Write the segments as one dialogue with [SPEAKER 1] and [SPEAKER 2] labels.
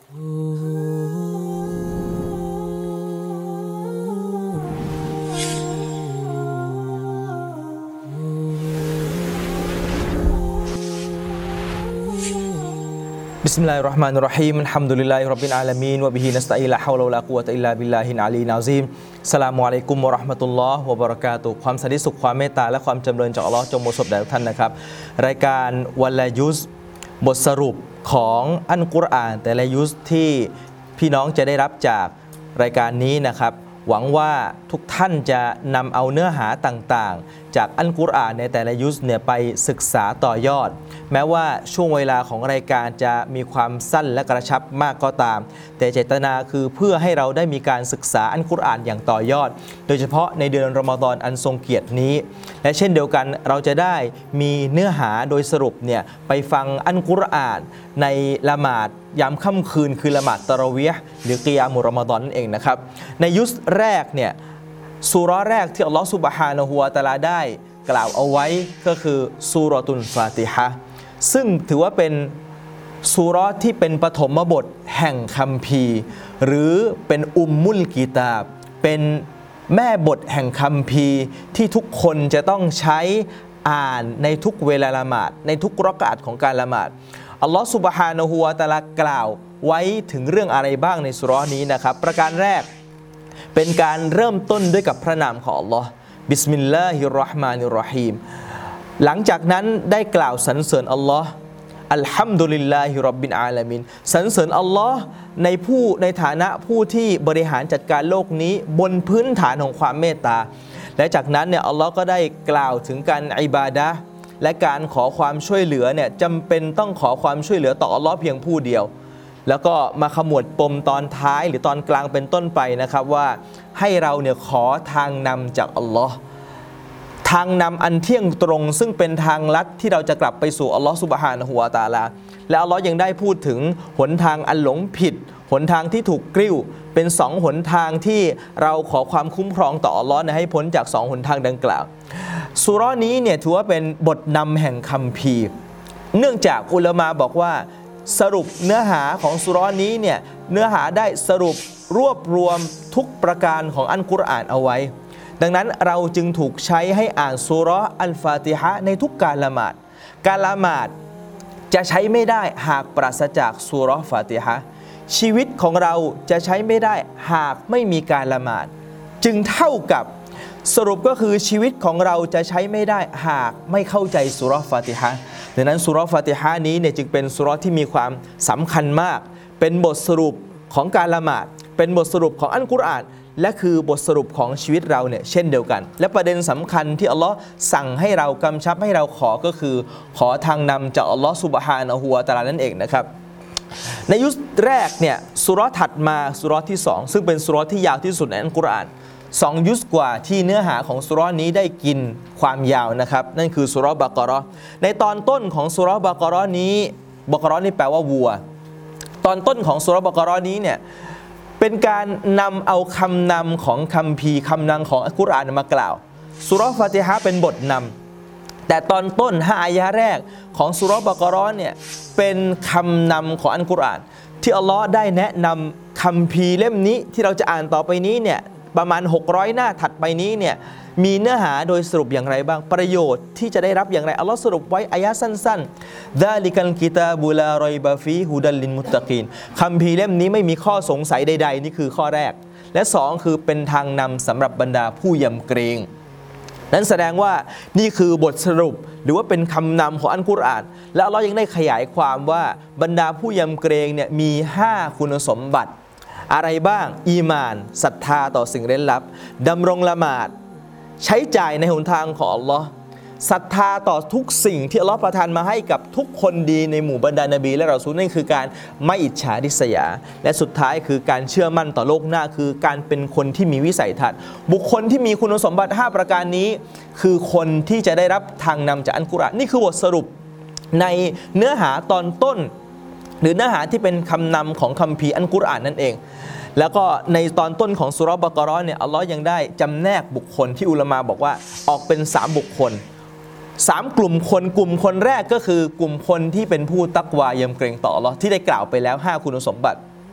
[SPEAKER 1] บิสมิลลาฮิรเราะห์มานิรเราะฮีมอัลฮัมดุลิลลาฮิร็อบบิลอาลามีนวะบิฮินัสตะอีนลาฮาวละวะลากุวะตะอิลลาบิลลาฮิลอะลีอัลซีมอัสสลามุอะลัยกุมวะเราะห์มะตุลลอฮ์วะบะเราะกาตุฮ์ความสันติสุขความเมตตาและความจำเริญจากอัลเลาะห์จงประสบแด่ทุกท่านนะครับรายการวันละยุสบทสรุปของอัลกุรอานแต่ละยุสที่พี่น้องจะได้รับจากรายการนี้นะครับหวังว่าทุกท่านจะนำเอาเนื้อหาต่างๆจากอัลกุรอานในแต่ละยุสเนี่ยไปศึกษาต่อยอดแม้ว่าช่วงเวลาของรายการจะมีความสั้นและกระชับมากก็ตามแต่เจตนาคือเพื่อให้เราได้มีการศึกษาอัลกุรอานอย่างต่อยอดโดยเฉพาะในเดือนรอมฎอนอันทรงเกียรตินี้และเช่นเดียวกันเราจะได้มีเนื้อหาโดยสรุปเนี่ยไปฟังอัลกุรอานในละหมาดยามค่ำคืนคือละหมาดตะเราะวีห์หรือกิยามุรรอมฎอนนั่นเองนะครับในยุสแรกเนี่ยซูเราะห์แรกที่อัลลอฮฺซุบฮานะฮูวะตะอาลาได้กล่าวเอาไว้ก็คือซูเราะตุลฟาติฮะห์ซึ่งถือว่าเป็นซูเราะห์ที่เป็นปฐมบทแห่งคัมภีร์หรือเป็นอุมมุลกิตาบเป็นแม่บทแห่งคัมภีร์ที่ทุกคนจะต้องใช้อ่านในทุกเวลาละหมาดในทุกรอกะอะห์ของการละหมาดอัลลอฮฺซุบฮานะฮูวะตะอาลากล่าวไว้ถึงเรื่องอะไรบ้างในซูเราะห์นี้นะครับประการแรกเป็นการเริ่มต้นด้วยกับพระนามของอัลลอฮ์บิสมิลลาฮิรเราะห์มานิรเราะฮีมหลังจากนั้นได้กล่าวสรรเสริญอัลลอฮ์อัลฮัมดุลิลลาฮิร็อบบิลอาลามีนสรรเสริญอัลลอฮ์ในฐานะผู้ที่บริหารจัดการโลกนี้บนพื้นฐานของความเมตตาและจากนั้นเนี่ยอัลลอฮ์ก็ได้กล่าวถึงการอิบาดะห์และการขอความช่วยเหลือเนี่ยจำเป็นต้องขอความช่วยเหลือต่ออัลลอฮ์เพียงผู้เดียวแล้วก็มาขมวดปมตอนท้ายหรือตอนกลางเป็นต้นไปนะครับว่าให้เราเนี่ยขอทางนำจากอัลลอฮ์ทางนำอันเที่ยงตรงซึ่งเป็นทางลัดที่เราจะกลับไปสู่อัลลอฮ์ซุบฮานะฮูวะตะอาลาและอัลลอฮ์ยังได้พูดถึงหนทางอันหลงผิดหนทางที่ถูกกลิ้วเป็นสองหนทางที่เราขอความคุ้มครองต่ออัลลอฮ์ให้พ้นจากสองหนทางดังกล่าวซูเราะห์นี้เนี่ยถือว่าเป็นบทนำแห่งคัมภีร์เนื่องจากอุลามะบอกว่าสรุปเนื้อหาของซูเราะห์นี้เนี่ยเนื้อหาได้สรุปรวบรวมทุกประการของอัลกุรอานเอาไว้ดังนั้นเราจึงถูกใช้ให้อ่านซูเราะห์อัลฟาติฮะห์ในทุกการละหมาดการละหมาดจะใช้ไม่ได้หากปราศจากซูเราะห์ฟาติฮะห์ชีวิตของเราจะใช้ไม่ได้หากไม่มีการละหมาดจึงเท่ากับสรุปก็คือชีวิตของเราจะใช้ไม่ได้หากไม่เข้าใจซูเราะห์ฟาติฮะห์ดังนั้นซูเราะห์ฟาติฮะห์นี้เนี่ยจึงเป็นซูเราะห์ที่มีความสำคัญมากเป็นบทสรุปของการละหมาดเป็นบทสรุปของอัลกุรอานและคือบทสรุปของชีวิตเราเนี่ยเช่นเดียวกันและประเด็นสำคัญที่อัลลอฮ์สั่งให้เรากำชับให้เราขอก็คือขอทางนำจากอัลลอฮ์ซุบฮานะฮูวะตะอาลานั่นเองนะครับในยุสแรกเนี่ยซูเราะห์ถัดมาซูเราะห์ที่2ซึ่งเป็นซูเราะห์ที่ยาวที่สุดในอัลกุรอาน2ยุสกว่าที่เนื้อหาของซูเราะห์นี้ได้กินความยาวนะครับนั่นคือซูเราะห์บะเกาะเราะห์ในตอนต้นของซูเราะห์บะเกาะเราะห์นี้บะเกาะเราะห์นี่แปลว่าวัวตอนต้นของซูเราะห์บะเกาะเราะห์นี้เนี่ยเป็นการนำเอาคำนำของคัมภีร์คำนำของอัลกุรอานมากล่าวซูเราะห์ฟาติฮะห์เป็นบทนำแต่ตอนต้น5อายะห์แรกของซูเราะห์บะเกาะเราะห์เนี่ยเป็นคำนำของอัลกุรอานที่อัลลอฮ์ได้แนะนำคัมภีร์เล่มนี้ที่เราจะอ่านต่อไปนี้เนี่ยประมาณ600หน้าถัดไปนี้เนี่ยมีเนื้อหาโดยสรุปอย่างไรบ้างประโยชน์ที่จะได้รับอย่างไรอัลลอฮ์สรุปไว้อายะห์สั้นๆซาลิกัลกิตาบุลารอยบะฟีฮุดัลลิลมุตตะกีนคัมภีร์เล่มนี้ไม่มีข้อสงสัยใดๆนี่คือข้อแรกและ2คือเป็นทางนำสำหรับบรรดาผู้ยำเกรงนั้นแสดงว่านี่คือบทสรุปหรือว่าเป็นคำนำของอัลกุรอานและอัลลอฮ์ยังได้ขยายความว่าบรรดาผู้ยำเกรงเนี่ยมี5คุณสมบัติอะไรบ้างอีมานศรัทธาต่อสิ่งเร้นลับดำรงละหมาดใช้จ่ายในหนทางของอัลลอฮ์ศรัทธาต่อทุกสิ่งที่อัลลอฮ์ประทานมาให้กับทุกคนดีในหมู่บรรดานบีและรอซูลนั่นคือการไม่อิจฉาริษยาและสุดท้ายคือการเชื่อมั่นต่อโลกหน้าคือการเป็นคนที่มีวิสัยทัศน์บุคคลที่มีคุณสมบัติ5ประการนี้คือคนที่จะได้รับทางนำจากอัลกุรอานนี่คือบทสรุปในเนื้อหาตอนต้นหรือเนื้อหาที่เป็นคำนำของคัมภีร์อัลกุรอานนั่นเองแล้วก็ในตอนต้นของซูเราะห์บะเกาะเราะห์เนี่ยอัลลอฮ์ยังได้จำแนกบุคคลที่อุลามะบอกว่าออกเป็น3บุคคล3กลุ่มคนแรกก็คือกลุ่มคนที่เป็นผู้ตักวายำเกรงต่ออัลลอฮ์ที่ได้กล่าวไปแล้ว5คุณสมบัติ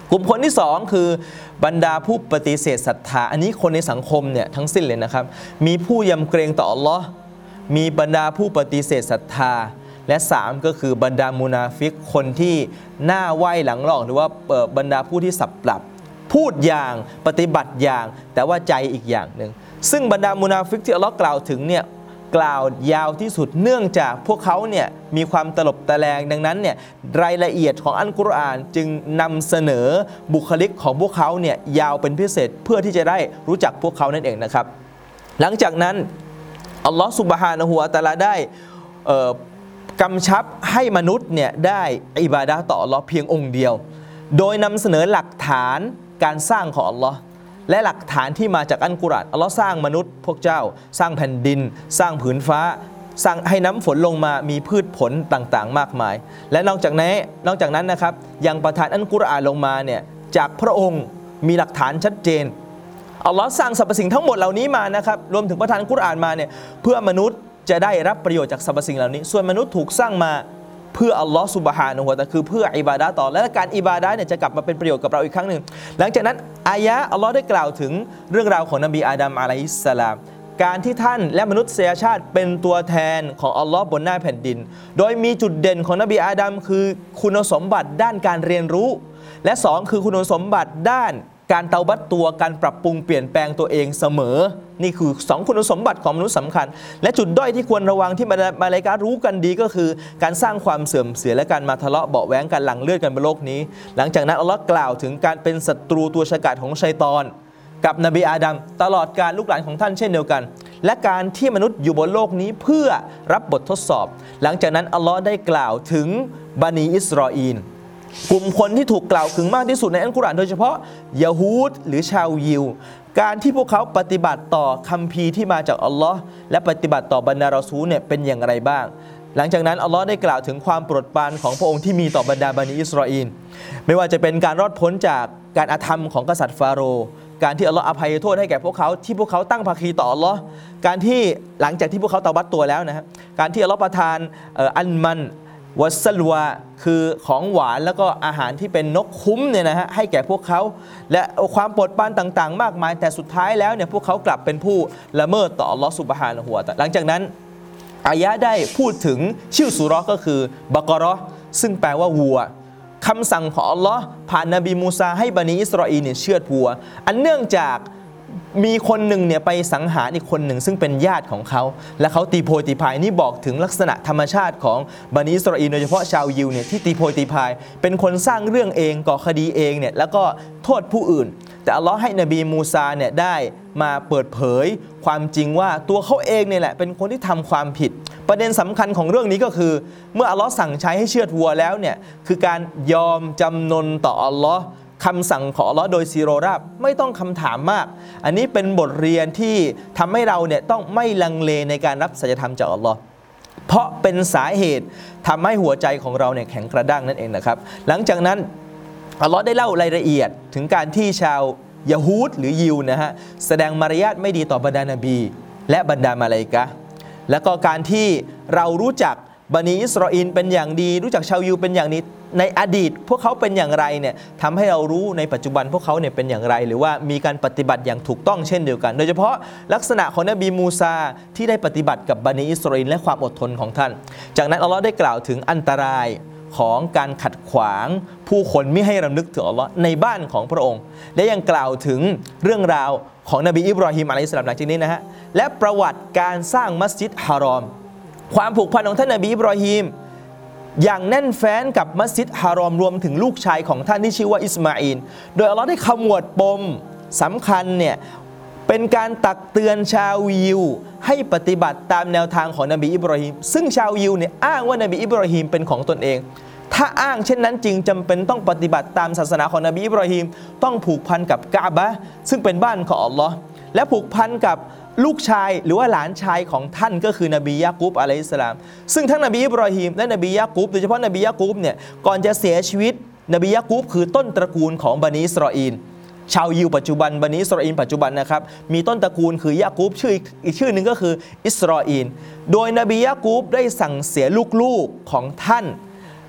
[SPEAKER 1] กลุ่มคนที่2คือบรรดาผู้ปฏิเสธศรัทธาอันนี้คนในสังคมเนี่ยทั้งสิ้นเลยนะครับมีผู้ยำเกรงต่ออัลลอฮ์มีบรรดาผู้ปฏิเสธศรัทธาและ3ก็คือบรรดามุนาฟิกคนที่หน้าไหว้หลังหลอกหรือว่าบรรดาผู้ที่สับปรับพูดอย่างปฏิบัติอย่างแต่ว่าใจอีกอย่างหนึ่งซึ่งบรรดามุนาฟิกที่อัลลอฮ์กล่าวถึงเนี่ยกล่าวยาวที่สุดเนื่องจากพวกเขาเนี่ยมีความตลบตะแลงดังนั้นเนี่ยรายละเอียดของอัลกุรอานจึงนำเสนอบุคลิกของพวกเขาเนี่ยยาวเป็นพิเศษเพื่อที่จะได้รู้จักพวกเขานั่นเองนะครับหลังจากนั้นอัลลอฮ์ซุบฮานะฮูวะตะอาลาได้กำชับให้มนุษย์เนี่ยได้อิบาดะห์ต่ออัลลอฮ์เพียงองค์เดียวโดยนำเสนอหลักฐานการสร้างของอัลลอฮ์และหลักฐานที่มาจากอัลกุรอานอัลลอฮ์สร้างมนุษย์พวกเจ้าสร้างแผ่นดินสร้างผืนฟ้าสร้างให้น้ำฝนลงมามีพืชผลต่างๆมากมายและนอกจากนั้นนะครับยังประทานอัลกุรอานลงมาเนี่ยจากพระองค์มีหลักฐานชัดเจนอัลลอฮ์สร้างสรรพสิ่งทั้งหมดเหล่านี้มานะครับรวมถึงประทานอัลกุรอานมาเนี่ยเพื่อมนุษย์จะได้รับประโยชน์จากสรรพสิ่งเหล่านี้ส่วนมนุษย์ถูกสร้างมาเพื่ออัลลอฮ์ซุบฮานะฮูวะตะอาลาคือเพื่ออิบาดะห์ต่อและการอิบาดะห์เนี่ยจะกลับมาเป็นประโยชน์กับเราอีกครั้งหนึ่งหลังจากนั้นอายะห์อัลลอฮ์ได้กล่าวถึงเรื่องราวของนบีอาดัมอะลัยฮิสสลามการที่ท่านและมนุษยชาติเป็นตัวแทนของอัลลอฮ์บนหน้าแผ่นดินโดยมีจุดเด่นของนบีอาดัมคือคุณสมบัติด้านการเรียนรู้และ2คือคุณสมบัติด้านการเตาบัตตัวการปรับปรุงเปลี่ยนแปลงตัวเองเสมอนี่คือ2คุณสมบัติของมนุษย์สำคัญและจุดด้อยที่ควรระวังที่มาเลการู้กันดีก็คือการสร้างความเสื่อมเสียและการมาทะเลาะเบาะแว้งกันหลั่งเลือดกันบนโลกนี้หลังจากนั้นอัลลอฮ์กล่าวถึงการเป็นศัตรูตัวฉกาจของชัยฏอนกับนบีอาดัมตลอดการลูกหลานของท่านเช่นเดียวกันและการที่มนุษย์อยู่บนโลกนี้เพื่อรับบททดสอบหลังจากนั้นอัลลอฮ์ได้กล่าวถึงบันีอิสราอีลกลุ่มคนที่ถูกกล่าวถึงมากที่สุดในอัลกุรอานโดยเฉพาะยะฮูดหรือชาวยิวการที่พวกเขาปฏิบัติต่อคัมภีร์ที่มาจากอัลลอฮ์และปฏิบัติต่อบรรดารอซูลเนี่ยเป็นอย่างไรบ้างหลังจากนั้นอัลลอฮ์ได้กล่าวถึงความโปรดปรานของพระองค์ที่มีต่อบรรดาบันิอิสราอีลไม่ว่าจะเป็นการรอดพ้นจากการอาธรรมของกษัตริย์ฟาโรห์การที่อัลลอฮ์อภัยโทษให้แก่พวกเขาที่พวกเขาตั้งภาคีต่ออัลลอฮ์การที่หลังจากที่พวกเขาเตาบัตตัวแล้วนะฮะการที่อัลลอฮ์ประทานอันมันวัสลวาคือของหวานแล้วก็อาหารที่เป็นนกคุ้มเนี่ยนะฮะให้แก่พวกเขาและความโปรดปรานต่างๆมากมายแต่สุดท้ายแล้วเนี่ยพวกเขากลับเป็นผู้ละเมิดต่ออัลลอฮ์ซุบฮานะฮูวะตะอาลาหลังจากนั้นอายะห์ได้พูดถึงชื่อซูเราะห์ก็คือบะเกาะเราะห์ซึ่งแปลว่าวัวคำสั่งของอัลลอฮ์ผ่านนบีมูซาให้บันิอิสราอีลเนี่ยเชือดวัวอันเนื่องจากมีคนหนึ่งเนี่ยไปสังหารอีกคนหนึ่งซึ่งเป็นญาติของเขาและเขาตีโพยตีพายนี่บอกถึงลักษณะธรรมชาติของบันิอิสราอีลโดยเฉพาะชาวยิวเนี่ยที่ตีโพยตีพายเป็นคนสร้างเรื่องเองก่อคดีเองเนี่ยแล้วก็โทษผู้อื่นแต่อัลลอฮ์ให้นบีมูซาเนี่ยได้มาเปิดเผยความจริงว่าตัวเขาเองเนี่ยแหละเป็นคนที่ทำความผิดประเด็นสำคัญของเรื่องนี้ก็คือเมื่ออัลลอฮ์สั่งใช้ให้เชือดวัวแล้วเนี่ยคือการยอมจำนนต่ออัลลอฮ์คำสั่งของอัลลอฮ์โดยซีโรราบไม่ต้องคำถามมากอันนี้เป็นบทเรียนที่ทำให้เราเนี่ยต้องไม่ลังเลในการรับสัจธรรมจากอัลลอฮ์เพราะเป็นสาเหตุทำให้หัวใจของเราเนี่ยแข็งกระด้างนั่นเองนะครับหลังจากนั้นอัลลอฮ์ได้เล่ารายละเอียดถึงการที่ชาวยะฮูดหรือยิวนะฮะแสดงมารยาทไม่ดีต่อบรรดานบีและบรรดามาลาอิกะฮ์แล้วก็การที่เรารู้จักบันิอิสราอีลเป็นอย่างดีรู้จักชาวยิวเป็นอย่างนี้ในอดีตพวกเขาเป็นอย่างไรเนี่ยทำให้เรารู้ในปัจจุบันพวกเขาเนี่ยเป็นอย่างไรหรือว่ามีการปฏิบัติอย่างถูกต้องเช่นเดียวกันโดยเฉพาะลักษณะของนบีมูซาที่ได้ปฏิบัติกับบันิอิสราอีลและความอดทนของท่านจากนั้นอัลลอฮ์ได้กล่าวถึงอันตรายของการขัดขวางผู้คนไม่ให้รำลึกถึงอัลลอฮ์ในบ้านของพระองค์และยังกล่าวถึงเรื่องราวของนบีอิบราฮิมอะลัยฮิสสลามหลังจากนี้นะฮะและประวัติการสร้างมัสยิดฮารอมความผูกพันของท่านนบีอิบราฮิมอย่างแน่นแฟ้นกับมัสยิดฮารอมรวมถึงลูกชายของท่านที่ชื่อว่าอิสมาอีลโดยอัลลอฮ์ได้ขมวดปมสำคัญเนี่ยเป็นการตักเตือนชาวยิวให้ปฏิบัติตามแนวทางของนบีอิบราฮิมซึ่งชาวยิวเนี่ยอ้างว่านบีอิบราฮิมเป็นของตนเองถ้าอ้างเช่นนั้นจริงจำเป็นต้องปฏิบัติตามศาสนาของนบีอิบราฮิมต้องผูกพันกับกะบะห์ซึ่งเป็นบ้านของอัลลอฮ์และผูกพันกับลูกชายหรือว่าหลานชายของท่านก็คือนบียะกูบอะลัยฮิสสลามซึ่งทั้งนบีอิบราฮิมและนบียะกูบโดยเฉพาะนบียะกูบเนี่ยก่อนจะเสียชีวิตนบียะกูบคือต้นตระกูลของบันิอิสราอีลชาวยิวปัจจุบันบันิอิสราอีลปัจจุบันนะครับมีต้นตระกูลคือยะกูบชื่ออีกชื่อหนึ่งก็คืออิสราอีลโดยนบียะกูบได้สั่งเสียลูกๆของท่าน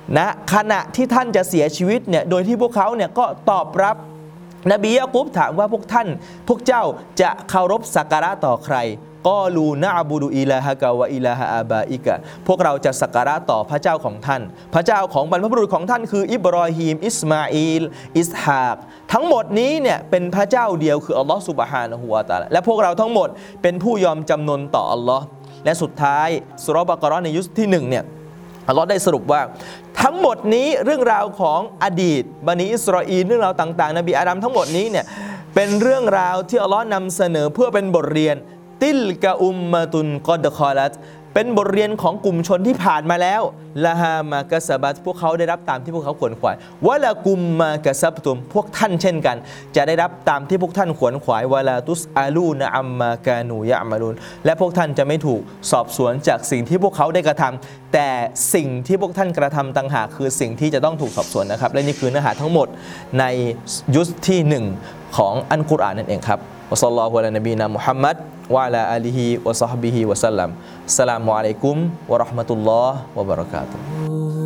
[SPEAKER 1] นะขณะที่ท่านจะเสียชีวิตเนี่ยโดยที่พวกเขาเนี่ยก็ตอบรับนบียะกุบถามว่าพวกเจ้าจะเคารพสักการะต่อใครกอลูนะอบูดุอิลาฮะกะวะอิลาฮะอาบาอิกะพวกเราจะสักการะต่อพระเจ้าของท่านพระเจ้าของบรรพบุรุษของท่านคืออิบรอฮีมอิสมาอีลอิสฮากทั้งหมดนี้เนี่ยเป็นพระเจ้าเดียวคืออัลลอฮฺซุบฮานะฮูวะตะอาลาและพวกเราทั้งหมดเป็นผู้ยอมจำนนต่ออัลลอฮ์และสุดท้ายซูเราะห์บะเกาะเราะห์ในยุคที่1เนี่ยอัลลอฮ์ได้สรุปว่าทั้งหมดนี้เรื่องราวของอดีตบันิอิสราอีลเรื่องราวต่างๆนบีอาดัมทั้งหมดนี้เนี่ยเป็นเรื่องราวที่อัลลอฮ์นำเสนอเพื่อเป็นบทเรียนติลกะอุมมะตุนกอดคอลัตเป็นบทเรียนของกลุ่มชนที่ผ่านมาแล้วละฮามากะซะบัตพวกเขาได้รับตามที่พวกเขาขวนขวายวะละกุมมากะซับตุมพวกท่านเช่นกันจะได้รับตามที่พวกท่านขวนขวายวะลาตุสอาลูนะอัมมากานูยะอ์มาลูนและพวกท่านจะไม่ถูกสอบสวนจากสิ่งที่พวกเขาได้กระทำแต่สิ่งที่พวกท่านกระทำต่างหากคือสิ่งที่จะต้องถูกสอบสวนนะครับและนี่คือเนื้อหาทั้งหมดในยุสที่1ของอัลกุรอานนั่นเองครับวะศ็อลลัลลอฮุอะลานบีนะมุฮัมมัดวะอะลาอาลิฮิวะศอฮบิฮิวะซัลลัมอัสสลามุอะลัยกุมวะเราะห์มะตุลลอฮ์วะบะเราะกาตุฮ์